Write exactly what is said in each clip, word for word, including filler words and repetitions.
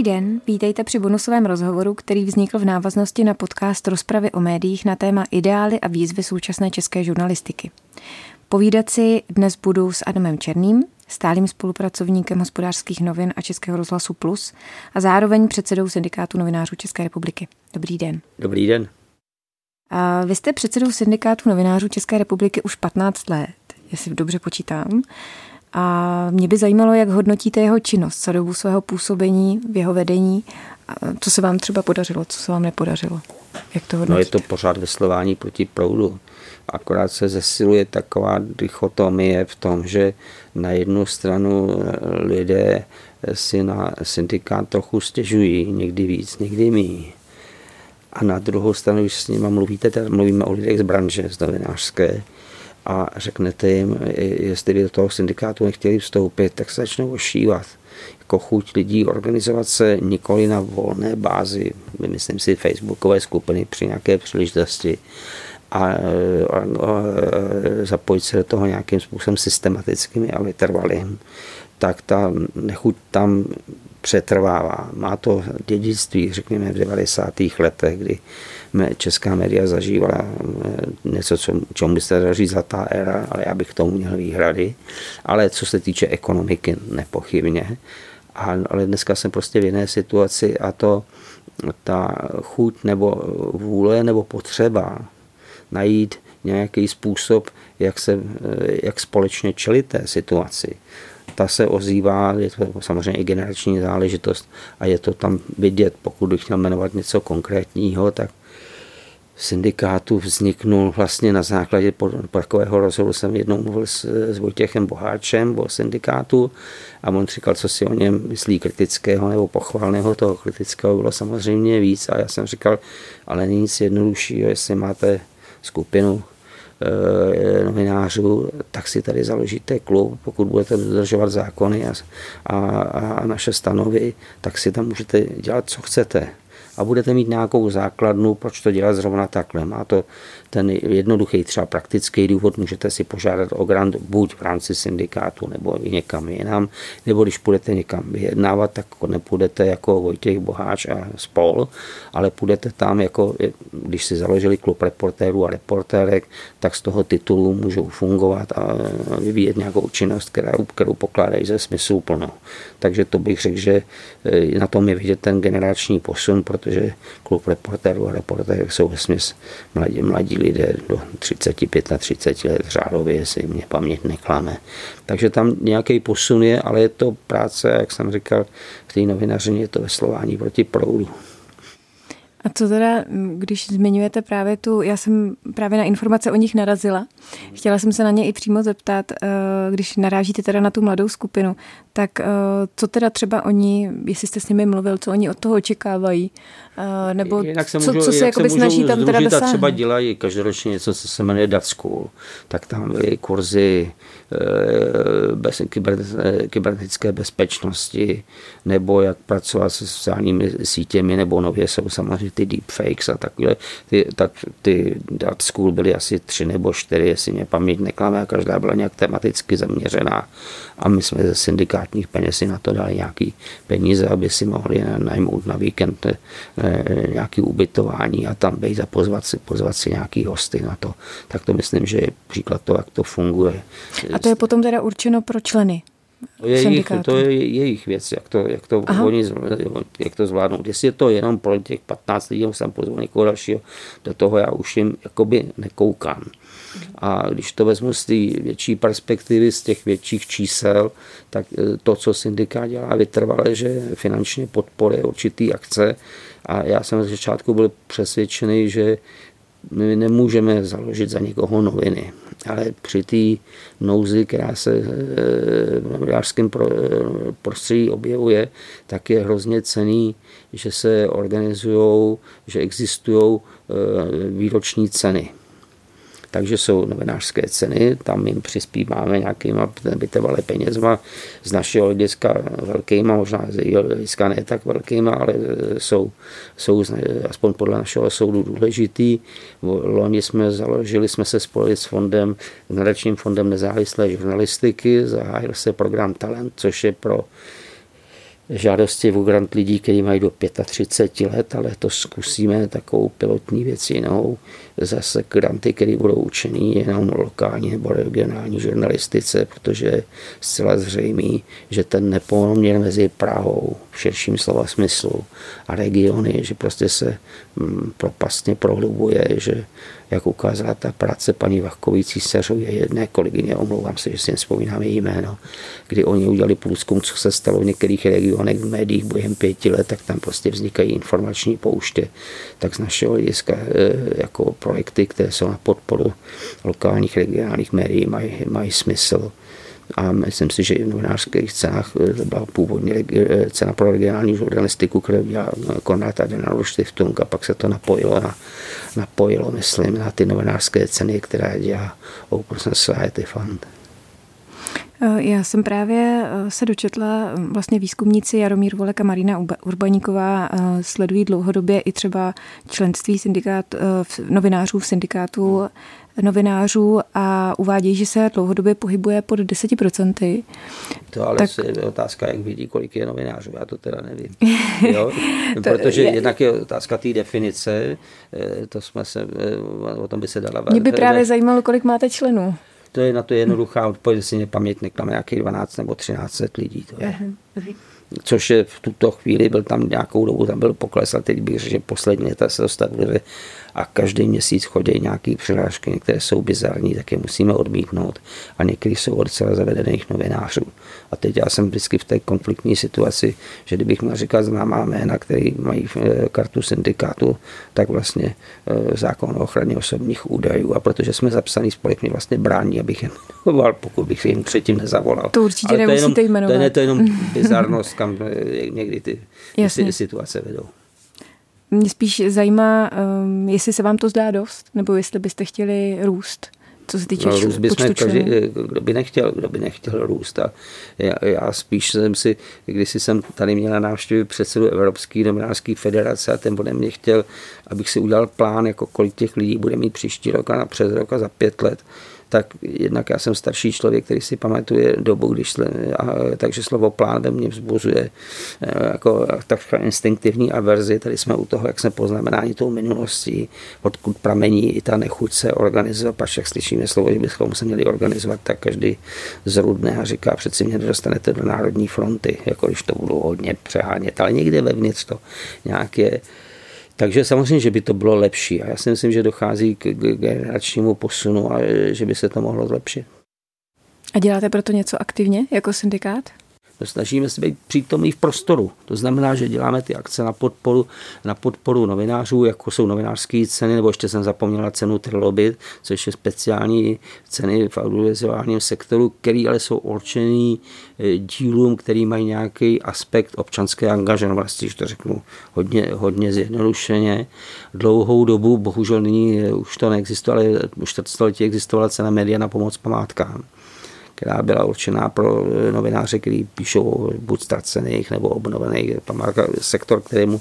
Dobrý den, vítejte při bonusovém rozhovoru, který vznikl v návaznosti na podcast Rozpravy o médiích na téma Ideály a výzvy současné české žurnalistiky. Povídat si dnes budu s Adamem Černým, stálým spolupracovníkem Hospodářských novin a Českého rozhlasu Plus a zároveň předsedou Syndikátu novinářů České republiky. Dobrý den. Dobrý den. A vy jste předsedou Syndikátu novinářů České republiky už patnáct let, jestli dobře počítám. A mě by zajímalo, jak hodnotíte jeho činnost za dobu svého působení v jeho vedení. A co se vám třeba podařilo, co se vám nepodařilo? Jak to hodnotíte? No je to pořád veslování proti proudu. Akorát se zesiluje taková dichotomie v tom, že na jednu stranu lidé si na syndikát trochu stěžují, někdy víc, někdy míň. A na druhou stranu, když s nimi mluvíte, tady mluvíme o lidech z branže, z novinářské, a řeknete jim, jestli by do toho syndikátu nechtěli vstoupit, tak se začnou ošívat. Jako chuť lidí organizovat se nikoli na volné bázi, myslím si facebookové skupiny při nějaké příležitosti, a, a, a zapojit se do toho nějakým způsobem systematickým a vytrvalým, tak ta nechuť tam přetrvává. Má to dědictví, řekněme, v devadesátých letech, kdy česká média zažívala něco, čemu by se dalo říct zlatá éra, ale já bych k tomu měl výhrady. Ale co se týče ekonomiky, nepochybně. A, ale dneska jsem prostě v jiné situaci a to ta chuť nebo vůle nebo potřeba najít nějaký způsob, jak, se, jak společně čelit té situaci. Ta se ozývá, je to samozřejmě i generační záležitost a je to tam vidět. Pokud bych měl jmenovat něco konkrétního, tak syndikátu vzniknul vlastně na základě takového rozhovoru. Jsem jednou mluvil s, s Vojtěchem Boháčem o syndikátu a on říkal, co si o něm myslí kritického nebo pochvalného. Toho kritického bylo samozřejmě víc a já jsem říkal, ale není nic jednoduššího, jestli máte skupinu e, novinářů, tak si tady založíte klub, pokud budete dodržovat zákony a, a, a naše stanovy, tak si tam můžete dělat, co chcete. A budete mít nějakou základnu, proč to dělat zrovna takhle. Má to ten jednoduchý, třeba praktický důvod, můžete si požádat o grant buď v rámci syndikátu, nebo i někam jinam, nebo když půjdete někam vyjednávat, tak nepůjdete jako Vojtěch Boháč a spol, ale půjdete tam, jako když si založili klub reportérů a reportérek, tak z toho titulu můžou fungovat a vyvíjet nějakou činnost, kterou, kterou pokládají ze smysluplnou. Takže to bych řekl, že na tom je vidět ten generační posun, protože klub reportérů a reportérek jsou vesměs mladí, mladí lidé do třicet pět a třicet let řádově, jestli mě paměť neklame. Takže tam nějaký posun je, ale je to práce, jak jsem říkal, v té novinařině je to veslování proti proudu. A co teda, když zmiňujete právě tu, já jsem právě na informace o nich narazila. Chtěla jsem se na ně i přímo zeptat, když narážíte teda na tu mladou skupinu, tak co teda třeba oni, jestli jste s nimi mluvil, co oni od toho očekávají, nebo se můžou, co, co se jakoby snaží tam teda dosáhnout. Třeba dělají každoročně něco, co se jmenuje Dat School, tak tam byly kurzy bez, kyber, kybernetické bezpečnosti, nebo jak pracovat se sociálními sítěmi, nebo nově jsou samozřejmě ty deepfakes a takové. Ty, tak ty Dat School byly asi tři nebo čtyři, jestli mě paměť neklame, a každá byla nějak tematicky zaměřená. A my jsme ze syndikátních peněz si na to dali nějaký peníze, aby si mohli najmout na víkend nějaké ubytování a tam být a pozvat si, pozvat si nějaký hosty na to. Tak to myslím, že je příklad toho, jak to funguje. A to je potom teda určeno pro členy to je jejich, to je jejich věc, jak to, jak to, oni, jak to zvládnou. Jestli je to jenom pro těch patnáct lidí, jsem pozval někoho dalšího, do toho já už jim jakoby nekoukám. A když to vezmu z té větší perspektivy, z těch větších čísel, tak to, co syndikát dělá vytrvale, že finančně podporuje určitý akce. A já jsem z začátku byl přesvědčený, že my nemůžeme založit za někoho noviny. Ale při té nouzi, která se v novinářském prostředí objevuje, tak je hrozně cenný, že se organizují, že existují výroční ceny. Takže jsou novinářské ceny, tam jim přispíváme nějakýma vytrvalé penězma z našeho hlediska velkýma, možná z jejího hlediska ne tak velkýma, ale jsou, jsou aspoň podle našeho soudu důležitý. Loni jsme založili, jsme se spojili s fondem, s nadačním fondem nezávislé žurnalistiky, zahájil se program Talent, což je pro žádosti o grant lidí, kteří mají do třicet pět let, ale to zkusíme takovou pilotní věc jinou. Zase granty, které budou učený jenom lokální nebo regionální žurnalistice, protože je zcela zřejmý, že ten nepoměr mezi Prahou v širším slova smyslu a regiony, že prostě se propastně prohlubuje, že jak ukázala ta práce paní Vachkové Císařové, jedné kolegyně, omlouvám se, že si nevzpomínám její jméno, kdy oni udělali průzkum, co se stalo v některých regionech v médiích během pěti let, tak tam prostě vznikají informační pouště. Tak z našeho hlediska jako projekty, které jsou na podporu lokálních regionálních médií, mají, mají smysl. A myslím si, že i v novinářských cenách to byla původně cena pro regionální žurnalistiku, kterou dělal Konrad Adenauer Stiftung, a pak se to napojilo, na, napojilo myslím, na ty novinářské ceny, které dělá Open Society Fund. Já jsem právě se dočetla, vlastně výzkumníci Jaromír Volek a Marina Urbaníková sledují dlouhodobě i třeba členství syndikát, novinářů v syndikátu novinářů a uvádějí, že se dlouhodobě pohybuje pod deset procent. To ale tak... je otázka, jak vidí, kolik je novinářů, já to teda nevím. Jo? Protože je... jednak je otázka té definice, to jsme se, o tom by se dala... Mě by právě zajímalo, kolik máte členů. To je na to jednoduchá odpověď, že si mě paměť neklame nějakých dvanáct nebo třináct set lidí. To je. Což je v tuto chvíli, byl tam nějakou dobu, tam byl pokles, ale teď bych řekl, že poslední léta se dostavili a každý měsíc chodí nějaké přihlášky, některé jsou bizarní, tak je musíme odmítnout a některé jsou od celé zavedených novinářů. A teď já jsem vždycky v té konfliktní situaci, že kdybych měl říkat známá jména, který mají kartu syndikátu, tak vlastně zákon o ochraně osobních údajů, a protože jsme zapsaný spolek, mě vlastně brání, abych je jmenoval, pokud bych jim předtím nezavolal. To určitě ale nemusíte to jmenovat. To je to jenom bizarnost, kam někdy ty, ty situace vedou. Mě spíš zajímá, um, jestli se vám to zdá dost, nebo jestli byste chtěli růst, co se týče no, růst počtu členů. Kdo by nechtěl, kdo by nechtěl růst. A já, já spíš jsem si, když jsem tady měl na návštěvě předsedu Evropské novinářské federace a ten ode mě chtěl, abych si udělal plán, jako kolik těch lidí bude mít příští rok a přes rok a za pět let, tak jednak já jsem starší člověk, který si pamatuje dobu, když a, takže slovo plán ve mně vzbuzuje jako takřka instinktivní averzi. Tady jsme u toho, jak jsme poznamenáni tou minulostí, odkud pramení i ta nechuť se organizovat, pač jak slyšíme slovo, že bychom se měli organizovat, tak každý zrudne a říká, přeci mě nedostanete do Národní fronty, jako když to budou hodně přehánět, ale někde vevnitř to nějak je. Takže samozřejmě, že by to bylo lepší a já si myslím, že dochází k generačnímu posunu a že by se to mohlo zlepšit. A děláte proto něco aktivně jako syndikát? Snažíme se být přítomní v prostoru. To znamená, že děláme ty akce na podporu, na podporu novinářů, jako jsou novinářské ceny, nebo ještě jsem zapomněla cenu Trilobit, což je speciální ceny v audiovizuálním sektoru, který ale jsou určený dílům, který mají nějaký aspekt občanské angažovanosti, že to řeknu hodně, hodně zjednodušeně. Dlouhou dobu, bohužel nyní už to neexistuje, ale už čtvrtstoletí existovala cena Média na pomoc památkám, která byla určená pro novináře, kteří píšou buď ztracených nebo obnovených památka, sektor, kterému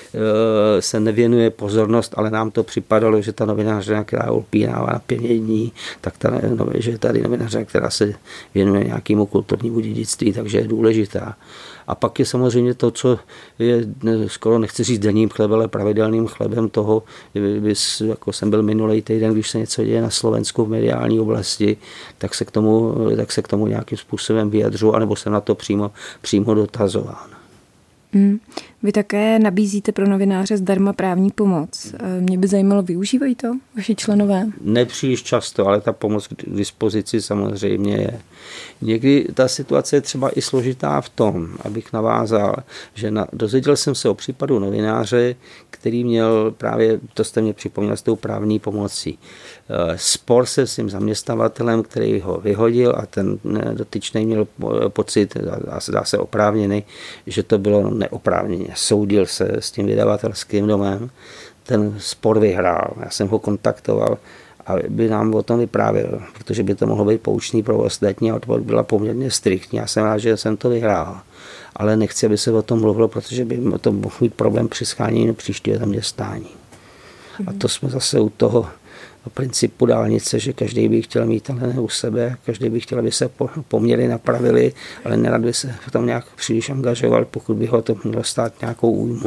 se nevěnuje pozornost, ale nám to připadalo, že ta novinářina, která upínává na pěnění, tak ta, že je tady novinářina, která se věnuje nějakému kulturnímu dědictví, takže je důležitá. A pak je samozřejmě to, co je skoro, nechci říct denním chlebem, ale pravidelným chlebem toho, bys, jako jsem byl minulý týden, když se něco děje na Slovensku v mediální oblasti, tak se k tomu, tak se k tomu nějakým způsobem vyjadřu, anebo jsem na to přímo, přímo dotazován. Hmm. Vy také nabízíte pro novináře zdarma právní pomoc. Mě by zajímalo, využívají to vaši členové? Nepříliš často, ale ta pomoc k dispozici samozřejmě je. Někdy ta situace je třeba i složitá v tom, abych navázal, že na, dozvěděl jsem se o případu novináře, který měl právě, to jste mě připomněl, s tou právní pomocí. Spor se s tím zaměstnavatelem, který ho vyhodil a ten dotyčný měl pocit, a dá se oprávněný, že to bylo neoprávněně. Soudil se s tím vydavatelským domem, ten spor vyhrál. Já jsem ho kontaktoval a by nám o tom vyprávěl, protože by to mohlo být poučný pro ostatní a odpověď byla poměrně striktní. Já jsem rád, že jsem to vyhrál, ale nechci, aby se o tom mluvilo, protože by to mohl mít problém při schánění příštího zaměstnání. A to jsme zase u toho, principu dálnice, že každý by chtěl mít tenhle u sebe, každý by chtěl, aby se poměry napravili, ale nerad by se v tom nějak příliš angažoval, pokud by ho to mělo stát nějakou újmu.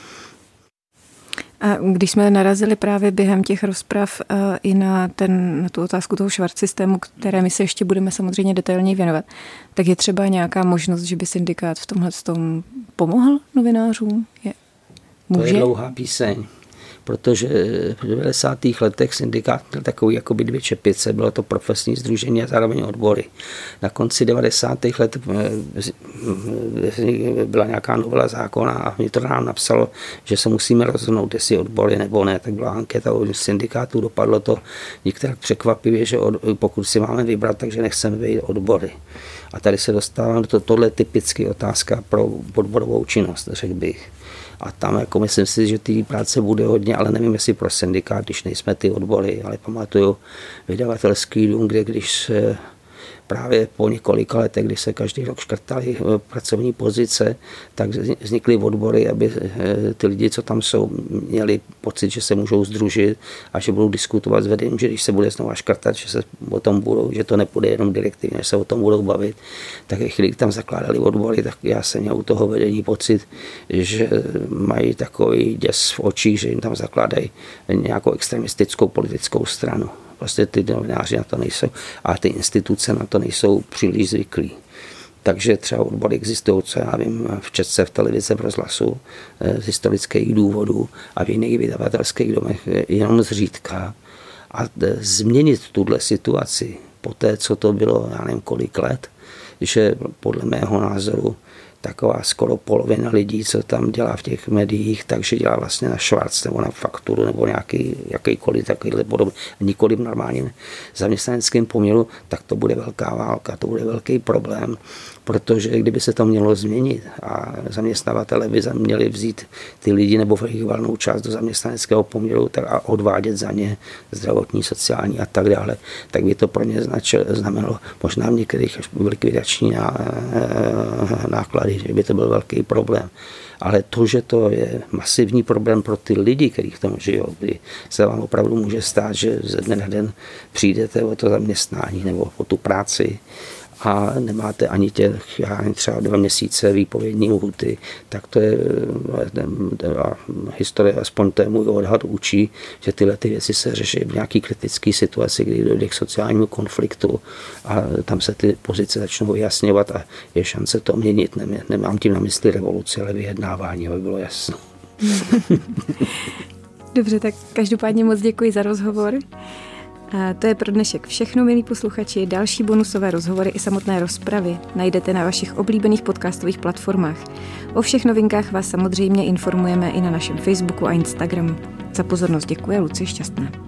A když jsme narazili právě během těch rozprav uh, i na, ten, na tu otázku toho švart systému, které my se ještě budeme samozřejmě detailně věnovat, tak je třeba nějaká možnost, že by syndikát v tomhle tom pomohl novinářům? Je, může? To je dlouhá píseň, protože v devadesátých letech syndikát byl takový jakoby dvě čepice, bylo to profesní sdružení a zároveň odbory. Na konci devadesátých let byla nějaká novela zákona a vnitro nám napsalo, že se musíme rozhodnout, jestli odbory nebo ne, tak byla anketa u syndikátů, dopadlo to některé překvapivě, že od, pokud si máme vybrat, takže nechceme vyjít odbory. A tady se dostávám do to, tohle typicky otázka pro odborovou činnost, řekl bych. A tam jako myslím si, že té práce bude hodně, ale nevím, jestli pro syndikát, když nejsme ty odbory, ale pamatuju vydavatelský dům, kde když se právě po několika letech, kdy se každý rok škrtali pracovní pozice, tak vznikly odbory, aby ty lidi, co tam jsou, měli pocit, že se můžou sdružit a že budou diskutovat s vedením, že když se bude znova škrtat, že se o tom budou, že to nepůjde jenom direktivně, že se o tom budou bavit. Tak chvíli tam zakládali odbory, tak já jsem měl u toho vedení pocit, že mají takový děs v očích, že jim tam zakládají nějakou extremistickou politickou stranu. Prostě ty novináři na to nejsou a ty instituce na to nejsou příliš zvyklí. Takže třeba odbory existují, co já vím, v České, v televizi, v rozhlasu, z historických důvodů a v jiných vydavatelských domech jenom zřídka. A změnit tuhle situaci po té, co to bylo, já nevím kolik let, že podle mého názoru taková skoro polovina lidí, co tam dělá v těch médiích, takže dělá vlastně na švarc nebo na fakturu nebo nějaký jakýkoliv takovýhle podobný, nikoliv v normálním zaměstnaneckém poměru, tak to bude velká válka, to bude velký problém, protože kdyby se to mělo změnit a zaměstnavatele by měli vzít ty lidi nebo jejich valnou část do zaměstnaneckého poměru tak a odvádět za ně zdravotní, sociální a tak dále, tak by to pro ně znamenalo možná v některých až likvidační náklady, že by to byl velký problém. Ale to, že to je masivní problém pro ty lidi, kteří v tom žijou, kdy se vám opravdu může stát, že ze dne na den přijdete o to zaměstnání nebo o tu práci a nemáte ani těch, já nevím, třeba dva měsíce výpovědní lhůty, tak to je historie, aspoň to je můj odhad, učí, že tyhle ty věci se řeší v nějaký kritické situaci, kdy dojde k sociálnímu konfliktu a tam se ty pozice začnou vyjasňovat a je šance to měnit. Nemám tím na mysli revoluci, ale vyjednávání, aby bylo jasno. Dobře, tak každopádně moc děkuji za rozhovor. A to je pro dnešek všechno, milí posluchači. Další bonusové rozhovory i samotné rozpravy najdete na vašich oblíbených podcastových platformách. O všech novinkách vás samozřejmě informujeme i na našem Facebooku a Instagramu. Za pozornost děkuji, Lucie Šťastná.